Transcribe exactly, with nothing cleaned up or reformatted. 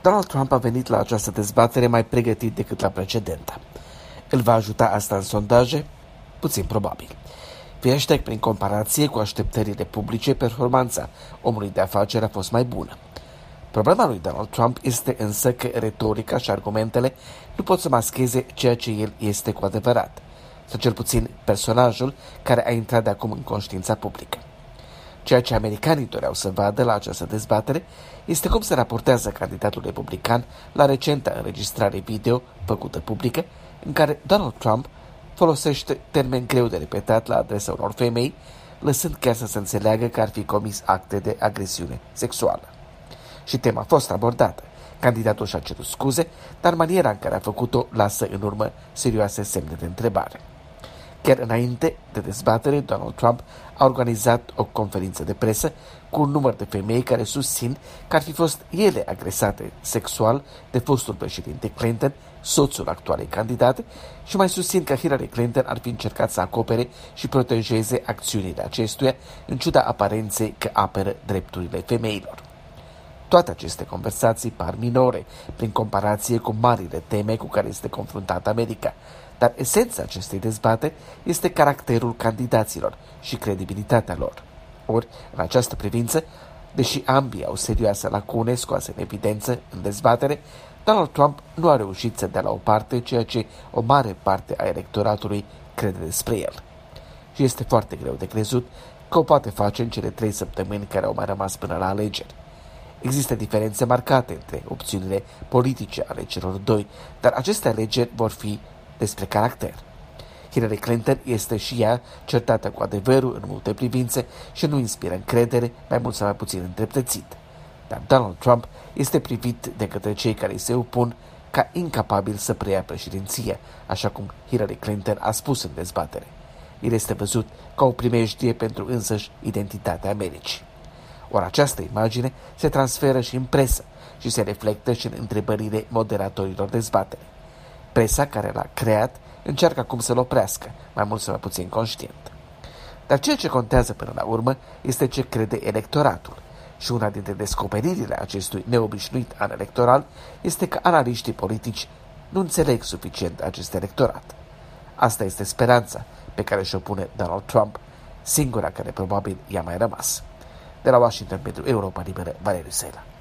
Donald Trump a venit la această dezbatere mai pregătit decât la precedenta. Îl va ajuta asta în sondaje? Puțin probabil. Firește că, prin comparație cu așteptările publice, performanța omului de afaceri a fost mai bună. Problema lui Donald Trump este însă că retorica și argumentele nu pot să mascheze ceea ce el este cu adevărat, sau cel puțin personajul care a intrat de acum în conștiința publică. Ceea ce americanii doreau să vadă la această dezbatere este cum se raportează candidatul republican la recenta înregistrare video făcută publică, în care Donald Trump folosește termeni greu de repetat la adresa unor femei, lăsând chiar să se înțeleagă că ar fi comis acte de agresiune sexuală. Și tema a fost abordată. Candidatul și-a cerut scuze, dar maniera în care a făcut-o lasă în urmă serioase semne de întrebare. Chiar înainte de dezbatere, Donald Trump a organizat o conferință de presă cu un număr de femei care susțin că ar fi fost ele agresate sexual de fostul președinte Clinton, soțul actualei candidate, și mai susțin că Hillary Clinton ar fi încercat să acopere și protejeze acțiunile acestuia, în ciuda aparenței că apără drepturile femeilor. Toate aceste conversații par minore, prin comparație cu marile teme cu care este confruntată America, dar esența acestei dezbateri este caracterul candidaților și credibilitatea lor. Ori, în această privință, deși ambii au serioase lacune scoase în evidență în dezbatere, Donald Trump nu a reușit să dea la o parte ceea ce o mare parte a electoratului crede despre el. Și este foarte greu de crezut că o poate face în cele trei săptămâni care au mai rămas până la alegeri. Există diferențe marcate între opțiunile politice ale celor doi, dar aceste alegeri vor fi despre caracter. Hillary Clinton este și ea certată cu adevărul în multe privințe și nu inspiră încredere, mai mult sau mai puțin îndreptățit. Dar Donald Trump este privit de către cei care îi se opun ca incapabil să preia președinția, așa cum Hillary Clinton a spus în dezbatere. El este văzut ca o primejdie pentru însăși identitatea Americii. Ori această imagine se transferă și în presă și se reflectă și în întrebările moderatorilor dezbatere. Presa care l-a creat încearcă acum să-l oprească, mai mult sau mai puțin conștient. Dar ceea ce contează până la urmă este ce crede electoratul. Și una dintre descoperirile acestui neobișnuit an electoral este că analiștii politici nu înțeleg suficient acest electorat. Asta este speranța pe care și-o pune Donald Trump, singura care probabil i-a mai rămas. De la Washington pentru Europa Liberă, Valeriu Sela.